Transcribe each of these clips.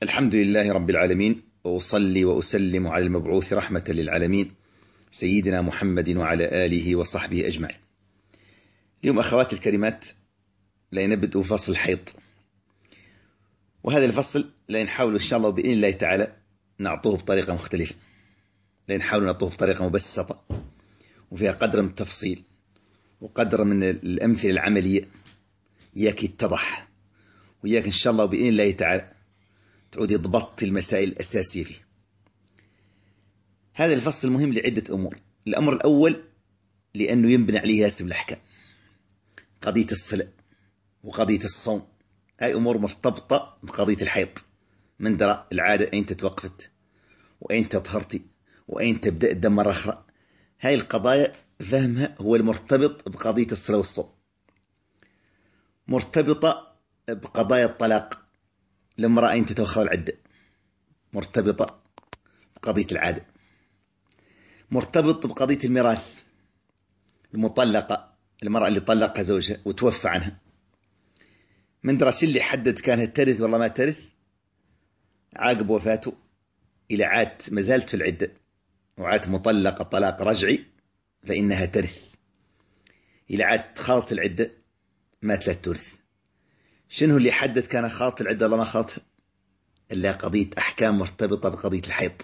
الحمد لله رب العالمين، وأصلي وأسلم على المبعوث رحمة للعالمين سيدنا محمد وعلى آله وصحبه أجمعين. اليوم أخواتي الكريمات لنبدأ فصل الحيض، وهذا الفصل لنحاول إن شاء الله بإذن الله تعالى نعطوه بطريقة مختلفة، لنحاول نعطوه بطريقة مبسطة وفيها قدر من التفصيل وقدر من الأمثلة العملية، إياك يتضح وإياك إن شاء الله بإذن الله تعالى تعودي ضبطت المسائل الأساسية فيه. هذا الفصل مهم لعدة أمور. الأمر الأول لأنه ينبني عليه اسم الأحكام، قضية الصلاة وقضية الصوم، هاي أمور مرتبطة بقضية الحيض. من درى العادة أين توقفت وأين طهرتي وأين تبدأ الدم مرة أخرى، هاي القضايا فهمها هو المرتبط بقضية الصلاة والصوم. مرتبطة بقضايا الطلاق لامرأة أين تتوخر العدة، مرتبطة بقضية العادة، مرتبط بقضية الميراث، المطلقة المرأة اللي طلقها زوجها وتوفى عنها، من درى شو اللي حدد كانت ترث والله ما ترث عقب وفاته، إلى عاد ما زالت في العدة وعاد مطلقة طلاق رجعي فإنها ترث، إلى عاد خاضت العدة مات لا ترث. شنو اللي حدد كان خاضت العدة الله ما خاضتها؟ إلا قضية أحكام مرتبطة بقضية الحيض.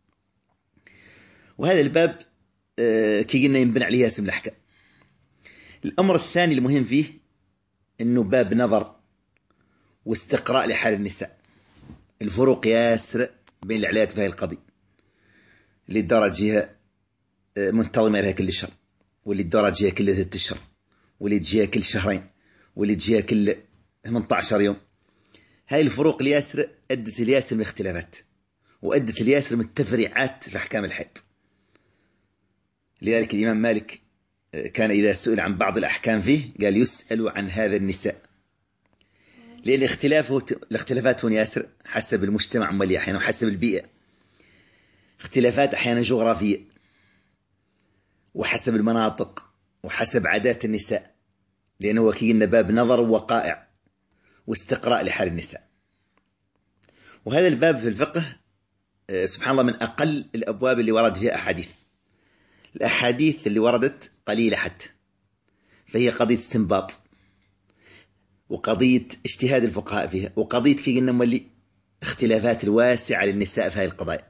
وهذا الباب كي قلنا ينبني عليه اسم الأحكام. الأمر الثاني المهم فيه إنه باب نظر واستقراء لحال النساء، الفروق ياسر بين العلايات في هذه القضية، اللي الدورة تجيها منتظمة لها كل شهر، واللي الدورة تجيها كل 3 أشهر، واللي تجيها كل شهرين، واللي تجيها كل 18 يوم. هاي الفروق الياسر أدت الياسر من اختلافات، وأدت الياسر من التفريعات في أحكام الحيض. لذلك الإمام مالك كان إذا سئل عن بعض الأحكام فيه قال يسأل عن هذا النساء، لأن الاختلافات هنا ياسر حسب المجتمع مالي أحيانا وحسب البيئة، اختلافات أحيانا جغرافية وحسب المناطق وحسب عادات النساء، لأنه كينا باب نظر وقائع واستقراء لحال النساء. وهذا الباب في الفقه سبحان الله من أقل الأبواب اللي ورد فيها أحاديث. الأحاديث اللي وردت قليلة حتى، فهي قضية استنباط وقضية اجتهاد الفقهاء فيها، وقضية كي قلنا مولي اختلافات الواسعة للنساء في هذه القضايا.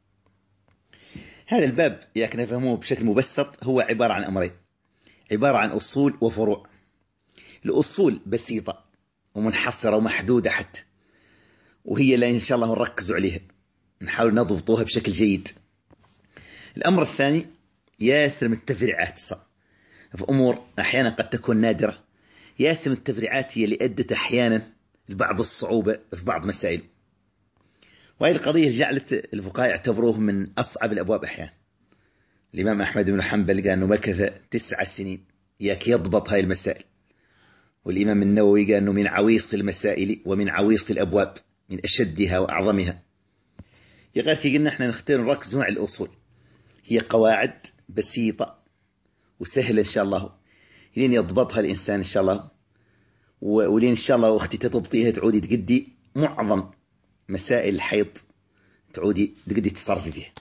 هذا الباب ياك نفهمه بشكل مبسط، هو عبارة عن أمرين، عبارة عن أصول وفروع. الأصول بسيطة ومنحصرة ومحدودة حتى، وهي اللي إن شاء الله نركز عليها، نحاول نضبطوها بشكل جيد. الأمر الثاني ياسر من التفريعات في أمور أحيانا قد تكون نادرة، ياسر من التفريعات هي اللي أدت أحيانا لبعض الصعوبة في بعض مسائل. وهذه القضية جعلت الفقهاء يعتبروه من أصعب الأبواب أحيانا. الإمام أحمد بن حنبل قال أنه مكث 9 سنين ياك يضبط هاي المسائل، والإمام النووي قال أنه من عويص المسائل ومن عويص الأبواب، من أشدها وأعظمها. يغير كي قلنا احنا نختار نركز على الأصول، هي قواعد بسيطة وسهلة إن شاء الله لين يضبطها الإنسان إن شاء الله، ولين إن شاء الله أختي تضبطيها تعودي تقدي معظم مسائل الحيض، تعودي تقدي تصرفي فيها.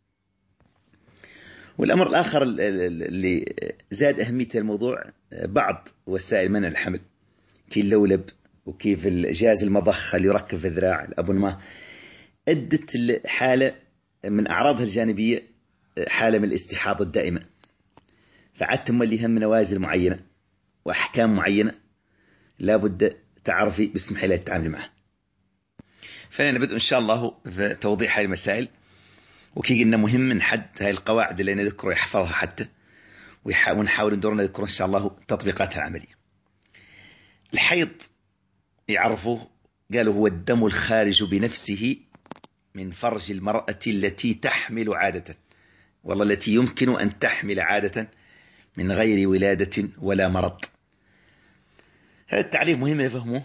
والأمر الآخر اللي زاد أهمية الموضوع بعض وسائل منع الحمل، كي اللولب وكيف الجهاز المضخة اللي يركب في الذراع الأبونما، أدت الحالة من أعراضها الجانبية حالة من الاستحاضة الدائمة، فعدتم اللي هم نوازل معينة وأحكام معينة لابد تعرفي بسم الله تتعامل معها. فلنا بدء إن شاء الله في توضيح هذه المسائل، وكي قلنا مهم نحد هاي القواعد اللي نذكره يحفظها حتى، ونحاول ندور نذكر إن شاء الله تطبيقاتها العملية. الحيض يعرفوه قالوا هو الدم الخارج بنفسه من فرج المرأة التي تحمل عادة، والله التي يمكن أن تحمل عادة من غير ولادة ولا مرض. هذا التعريف مهم نفهمه،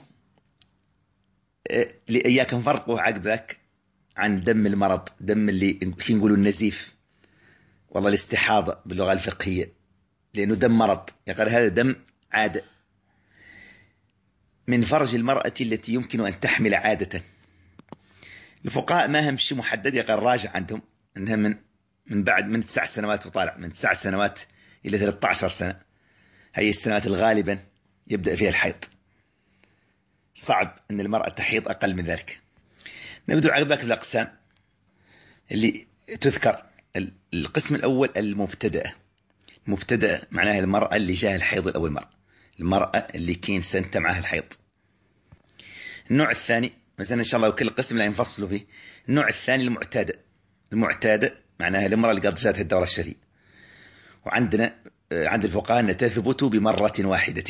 إياك نفرقه عقب ذاك عن دم المرض، دم اللي نقولوا النزيف، والله الاستحاضة باللغة الفقهية، لأنه دم مرض، يقول هذا دم عادة من فرج المرأة التي يمكن أن تحمل عادة. الفقهاء ما هم شيء محدد، يقال الراجع عندهم انها من بعد من 9 سنوات وطالع، من 9 سنوات الى 13 سنه، هي السنوات الغالبا يبدا فيها الحيض. صعب ان المراه تحيض اقل من ذلك. نبدو عقبك بالاقسام اللي تذكر. القسم الاول المبتدأة. مبتدأ معناها المرأة اللي جاها الحيض الأول مرة، المرأة اللي كين سنة معها الحيض. النوع الثاني مثلا إن شاء الله وكل قسم لا ينفصلوا فيه. النوع الثاني المعتادة. المعتادة معناها المرأة اللي قد جاتها الدورة الشهرية، وعندنا عند الفقهاء أن تثبت بمرة واحدة،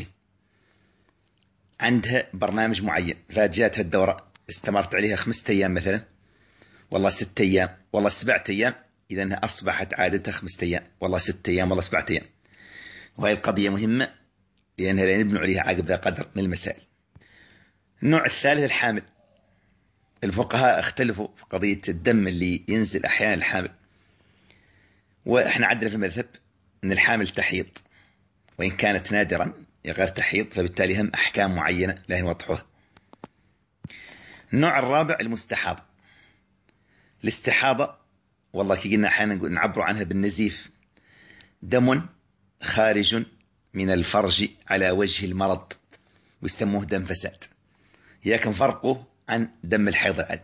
عندها برنامج معين، فجاتها الدورة استمرت عليها 5 أيام مثلا، والله 6 أيام، والله 7 أيام، إذا أصبحت عادتها 5 أيام، والله 6 أيام، والله 7 أيام. وهي القضية مهمة لأنها لا نبني عليها عقب ذا قدر من المسائل. النوع الثالث الحامل. الفقهاء اختلفوا في قضية الدم اللي ينزل أحيانا الحامل، وإحنا عندنا في المذهب أن الحامل تحيض، وإن كانت نادرا غير تحيض، فبالتالي هم أحكام معينة لا يوضحوها. النوع الرابع المستحاضة. الاستحاضة والله كي قلنا أحيانا نعبر عنها بالنزيف، دم خارج من الفرج على وجه المرض، ويسموه دم فساد، لكن فرقه عن دم الحيض العادي.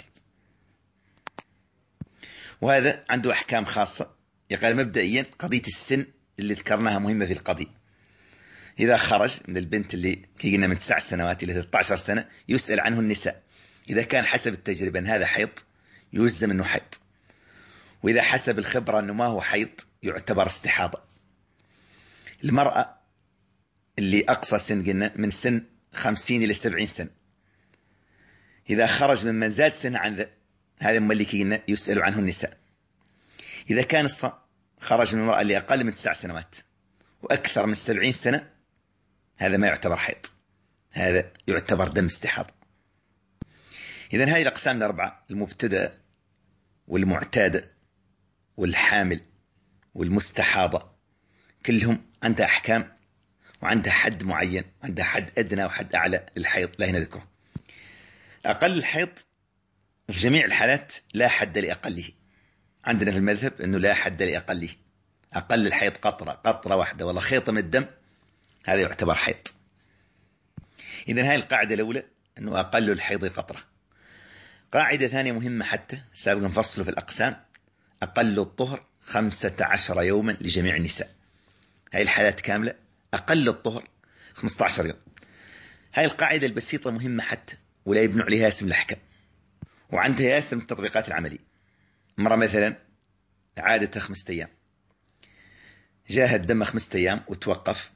وهذا عنده أحكام خاصة. يقال مبدئيا قضية السن اللي ذكرناها مهمة في القضية. إذا خرج من البنت اللي كي قلنا من 9 سنوات إلى 13 سنة يسأل عنه النساء، إذا كان حسب التجربة أن هذا حيض يلزم أنه حيض، وإذا حسب الخبرة أنه ما هو حيض يعتبر استحاضة. المرأة اللي أقصى سن قلنا من سن 50 إلى 70 سنة، إذا خرج من زاد سنة عن ذا، هذا اللي قلنا يسأل عنه النساء. إذا كان خرج من المرأة اللي أقل من 9 سنوات وأكثر من 70 سنة، هذا ما يعتبر حيض، هذا يعتبر دم استحاضة. إذن هذه الأقسام الأربعة، المبتدأ والمعتادة والحامل والمستحاضة، كلهم عندها أحكام وعندها حد معين، عندها حد أدنى وحد أعلى للحيض لا نذكره. أقل الحيض في جميع الحالات لا حد لأقله. عندنا في المذهب أنه لا حد لأقله، أقل الحيض قطرة واحدة والله خيط من الدم، هذا يعتبر حيض. إذن هاي القاعدة الأولى، أنه أقل الحيض قطرة. قاعدة ثانية مهمة حتى سابقا نفصل في الأقسام، أقل الطهر 15 يوما لجميع النساء. هاي الحالات كاملة أقل الطهر 15 يوم. هاي القاعدة البسيطة مهمة حتى ولا يبنوا عليها اسم الأحكام، وعندها ياسر من التطبيقات العملية. مرة مثلا عادتها 5 أيام، جاها الدم 5 أيام وتوقف،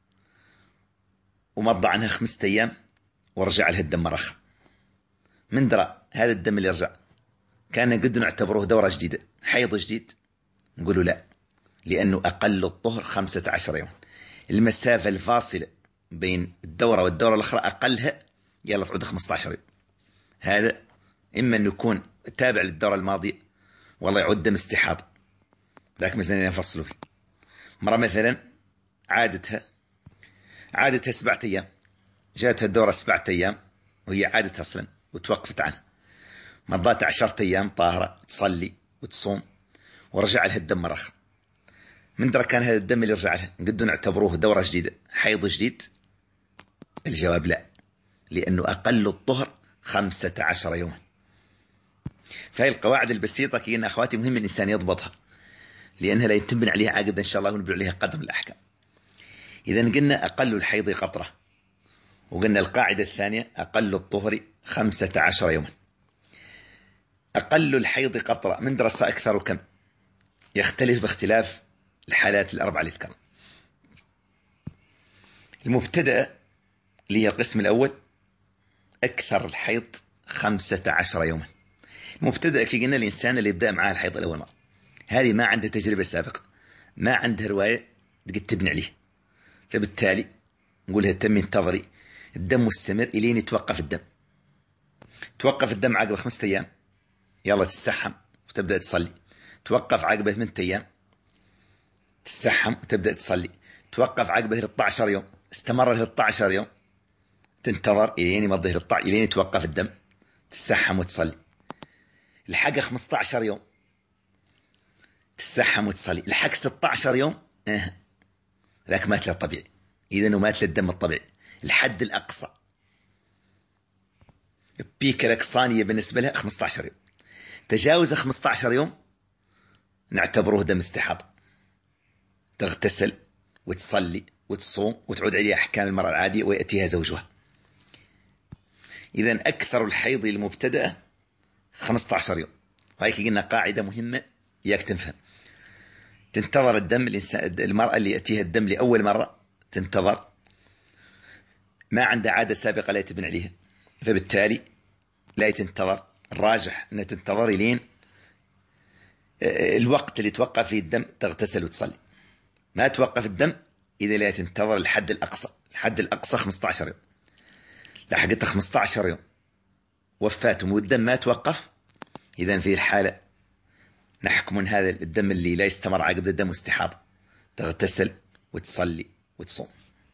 ومضى عنها 5 أيام ورجع لها الدم مرة أخرى. من درى هذا الدم اللي رجع كان قد نعتبره دورة جديدة، حيض جديد؟ نقولوا لا، لأنه أقل الطهر 15 يوم. المسافة الفاصلة بين الدورة والدورة الأخرى أقلها يلا تعود 15 يوم. هذا إما أن يكون تابع للدورة الماضية والله يعود دم استحاضة، ذاك مثلا نفصله فيه. مرة مثلا عادتها 7 أيام، جاءتها الدورة 7 أيام وهي عادتها أصلا وتوقفت عنها، مضات 10 أيام طاهرة تصلي وتصوم، ورجع لها الدم مرة أخرى. من درى كان هذا الدم اللي رجع لها قد نعتبروه دورة جديدة حيض جديد؟ الجواب لا، لأنه أقل الطهر 15 يوما. فهي القواعد البسيطة كأن أخواتي مهم الإنسان يضبطها، لأنها لا يتم عليها عقد إن شاء الله ونبني عليها قدر من الأحكام. إذا قلنا أقل الحيض قطرة، وقلنا القاعدة الثانية أقل الطهر 15 يوما. أقل الحيض قطرة من درس أكثر كم؟ يختلف باختلاف الحالات الأربعة اللي ذكرنا. المبتدأ اللي هي القسم الأول أكثر الحيض 15 يوما. المبتدأ كي قلنا الإنسان اللي يبدأ معاه الحيض الأول مرة، هذه ما عنده تجربة سابقة، ما عنده رواية قد تبني عليه، فبالتالي نقولها تم انتظري الدم مستمر إلين يتوقف الدم. توقف الدم عقب 5 أيام يلا تتسحم وتبدأ تصلي. توقف عقب 8 أيام تتسحم وتبدأ تصلي. توقف عقب 13 يوم، استمر 13 يوم تنتظر إلين يمضي 13 إلين يتوقف الدم، تتسحم وتصلي. لحق 15 يوم تسحم وتصلي، لحق 16 يوم ذاك مات له الطبيعي. إذن ومات له الدم الطبيعي الحد الأقصى. بيك الأقصانية بالنسبة لها 15 يوم. تجاوز 15 يوم نعتبره دم استحاضة، تغتسل وتصلي وتصوم وتعود عليها أحكام المرأة العادية ويأتيها زوجها. إذن أكثر الحيض المبتدأ 15 يوم. وهيك قلنا قاعدة مهمة ياك تنفهم. تنتظر الدم المرأة اللي يأتيها الدم لأول مرة تنتظر، ما عندها عادة سابقة لا تبن عليها، فبالتالي لا تنتظر. الراجح أن تنتظر لين الوقت اللي توقف فيه الدم تغتسل وتصلي. ما توقف الدم إذا لا تنتظر الحد الأقصى. الحد الأقصى 15 يوم. لحقت 15 يوم وفاتهم والدم ما توقف، إذن في الحالة نحكم من هذا الدم اللي لا يستمر عقب الدم استحاضة، تغتسل وتصلي وتصوم.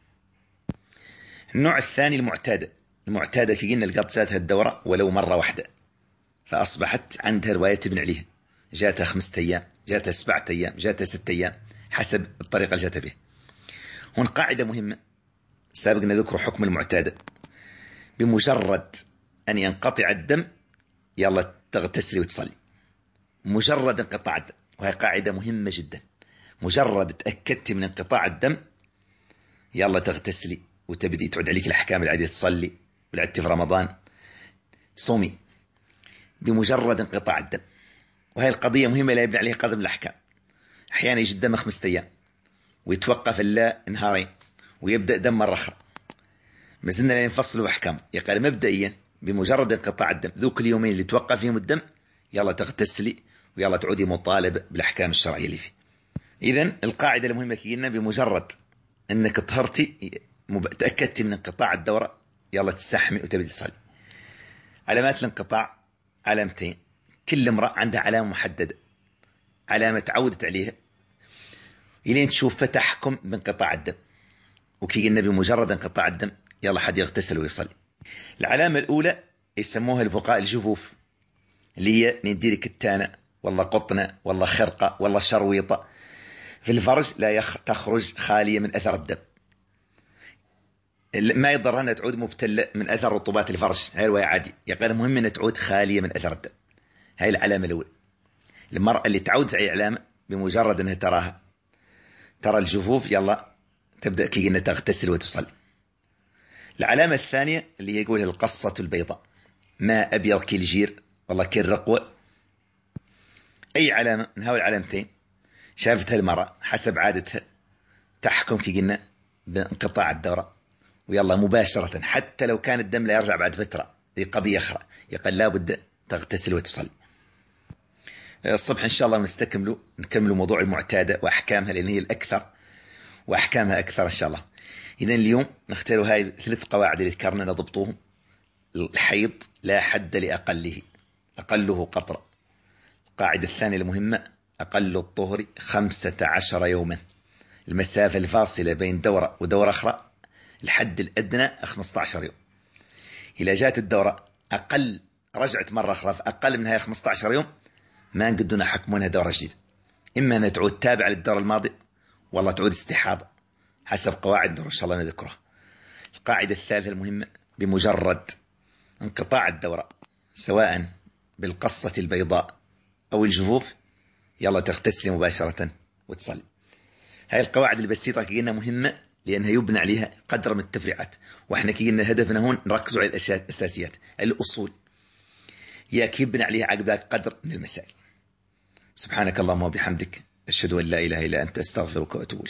النوع الثاني المعتادة كي قلنا القط جاتها الدورة ولو مرة واحدة، فأصبحت عندها رواية تبن عليها، جاتها 5 أيام، جاتها 7 أيام، جاتها 6 أيام، حسب الطريقة اللي جاتها به. هون قاعدة مهمة سابقنا ذكر حكم المعتادة. بمجرد أن ينقطع الدم يلا تغتسلي وتصلي، مجرد انقطاع الدم. وهي قاعدة مهمة جدا. مجرد تأكدت من انقطاع الدم يلا تغتسلي وتبدي تعود عليك الأحكام العادية، تصلي ولعدتي في رمضان صومي بمجرد انقطاع الدم. وهي القضية مهمة لا يبني عليها قدر من الأحكام. أحيانا يجي الدم 5 أيام ويتوقف إلا نهارين ويبدأ دم مرة أخرى، ما زلنا لا ينفصلوا بأحكام. يقال مبدئيا بمجرد انقطاع الدم ذوك اليومين اللي توقف فيهم الدم يلا تغتسلي ويلا تعودي مطالبة بالأحكام الشرعية اللي فيه. إذن القاعدة المهمة كينا بمجرد أنك طهرتي تأكدتي من انقطاع الدورة يلا تسحمي وتبدي تصلي. علامات الانقطاع علامتين، كل امرأة عندها علامة محددة، علامة تعودت عليها إلين تشوف فتحكم بانقطاع الدم. وكي قلنا بمجرد انقطاع الدم يلا حد يغتسل ويصلي. العلامة الأولى يسموها الفقهاء الجفوف، اللي هي ندير كتانة والله قطنة والله خرقة والله شرويطة في الفرج لا تخرج خالية من أثر الدم، ما يضر أنها تعود مبتلة من أثر رطوبات الفرج، هاي رواية عادي. يقول مهم أنها تعود خالية من أثر الدم. هاي العلامة الأولى. المرأة اللي تعود على علامة بمجرد أنها ترى الجفوف يلا تبدأ كي أنها تغتسل وتصلي. العلامة الثانية اللي يقولها القصة البيضاء، ما أبيض كالجير والله كالرقوة. أي علامة من هؤلاء العلامتين شافتها المرأة حسب عادتها تحكم كي قلنا بانقطاع الدورة ويلا مباشرة، حتى لو كان الدم لا يرجع بعد فترة، هي قضية أخرى. يقال لا بد تغتسل وتصلي. الصبح إن شاء الله نكملوا موضوع المعتادة وأحكامها، لأن هي الأكثر وأحكامها أكثر إن شاء الله. إذن اليوم نختار هاي 3 قواعد اللي ذكرنا نضبطوهم. الحيض لا حد لأقله، أقله قطرة. القاعدة الثانية المهمة أقل الطهر 15 يوما، المسافة الفاصلة بين دورة ودورة أخرى الحد الأدنى 15 يوم. إذا جاءت الدورة أقل رجعت مرة أخرى أقل منها 15 يوم ما نقدنا حكمونها دورة جديدة، إما أن تعود تابعة للدورة الماضية والله تعود استحاضة حسب قواعد الدورة إن شاء الله نذكرها. القاعدة الثالثة المهمة بمجرد انقطاع الدورة سواء بالقصة البيضاء أو الجفوف يلا تغتسلي مباشرة وتصلي. هاي القواعد البسيطة كينا مهمة لأنها يبنى عليها قدر من التفريعات، وإحنا كينا هدفنا هون نركزوا على الأساسيات الأصول ياك يبنى عليها عقب ذاك قدر من المسائل. سبحانك اللهم وبحمدك أشهد أن لا إله إلا أنت أستغفرك وأتوب إليك.